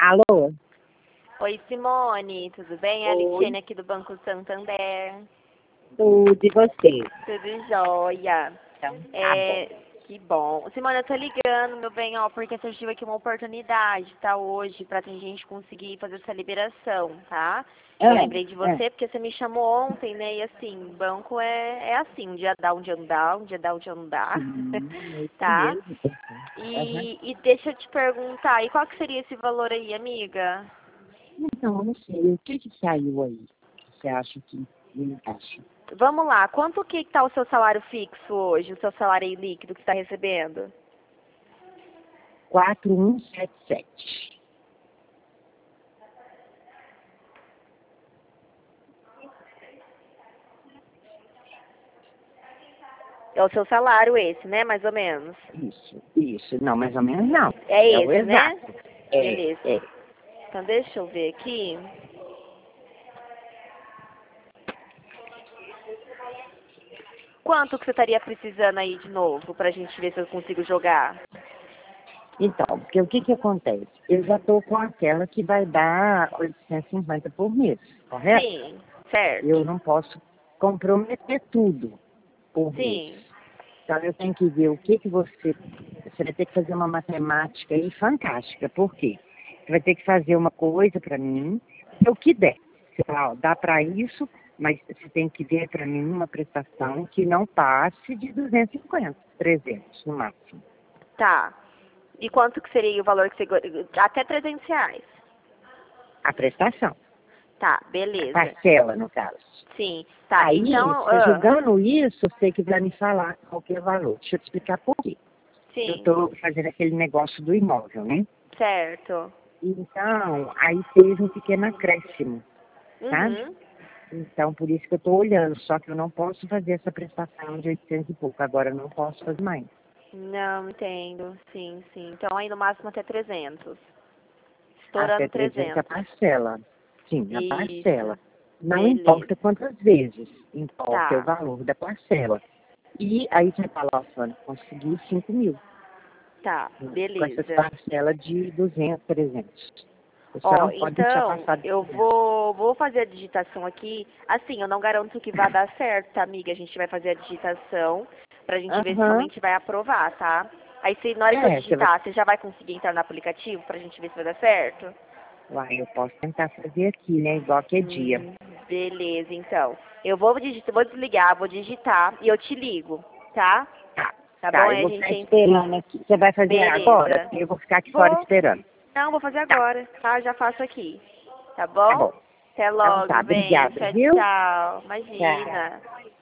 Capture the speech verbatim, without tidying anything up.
Alô? Oi, Simone, tudo bem? É a Oi. Litiane aqui do Banco Santander. Tudo e você? Tudo jóia. Então, tá bom. É, que bom. Simone, eu tô ligando, meu bem, ó, porque surgiu aqui uma oportunidade, tá, hoje, pra gente conseguir fazer essa liberação, tá? Eu Ah, lembrei de ah. você porque você me chamou ontem, né? E assim, banco é, é assim, um dia dá, um dia não dá, um dia dá, um dia não dá, Sim, é isso tá? mesmo. Aham. E, e deixa eu te perguntar, e qual que seria esse valor aí, amiga? Então, eu não sei, o que que saiu aí? Você acha que me encaixa? Vamos lá, quanto que está o seu salário fixo hoje, o seu salário aí líquido que você está recebendo? quatro um sete sete. É o seu salário esse, né, mais ou menos? Isso, isso. Não, mais ou menos não. É É o esse, né? exato. É, Beleza. é. Então deixa eu ver aqui. Quanto que você estaria precisando aí de novo, pra gente ver se eu consigo jogar? Então, porque o que que acontece? Eu já estou com aquela que vai dar oitocentos e cinquenta por mês, correto? Sim, certo. Eu não posso comprometer tudo por mês. Sim. Então eu tenho que ver o que que você... Você vai ter que fazer uma matemática aí fantástica. Por quê? Você vai ter que fazer uma coisa para mim, é o que der. Você fala, ó, dá para isso, mas você tem que ver para mim uma prestação que não passe de duzentos e cinquenta, trezentos no máximo. Tá. E quanto que seria o valor que você... go- Até trezentos reais. A prestação. Tá, A beleza. parcela, no caso. Sim. Tá, Aí, então... você ah, julgando isso, você que vai me falar qual que é o valor. Deixa eu te explicar por quê. Eu sim, estou fazendo aquele negócio do imóvel, né? certo. Então, aí teve um pequeno acréscimo, sabe? Uhum. Então, por isso que eu estou olhando, só que eu não posso fazer essa prestação de oitocentos e pouco, agora eu não posso fazer mais. Não, entendo. Sim, sim. Então aí no máximo até trezentos. Até Estourando trezentos a trezentos. parcela. Sim, a Isso. parcela. Não Beleza. importa quantas vezes, importa o Tá. valor da parcela. E aí você fala, ó, Sônia, consegui cinco mil, Tá. né, com essas Beleza. parcelas de duzentos, trezentos. Você só Ó, não pode deixar então, passar de eu trezentos. vou, vou fazer a digitação aqui. Assim, eu não garanto que vai dar certo, tá, amiga? A gente vai fazer a digitação pra gente ver se Aham. realmente vai aprovar, tá? Aí, se, na hora que eu É, você vai... digitar, você já vai conseguir entrar no aplicativo pra gente ver se vai dar certo? Uai, eu posso tentar fazer aqui, né? Igual que é dia. Hum, beleza, então. Eu vou digitar, vou desligar, vou digitar e eu te ligo, tá? Tá, Tá bom? tá, eu Aí a vou gente ficar entra. esperando aqui. Você vai fazer agora? Beleza. Eu vou ficar aqui fora Vou. esperando. Não, vou fazer Tá, agora, tá? Já faço aqui. Tá tá bom? bom. Até Então tá, logo, bem. obrigada, Tchau, viu? tchau. Tchau. Imagina.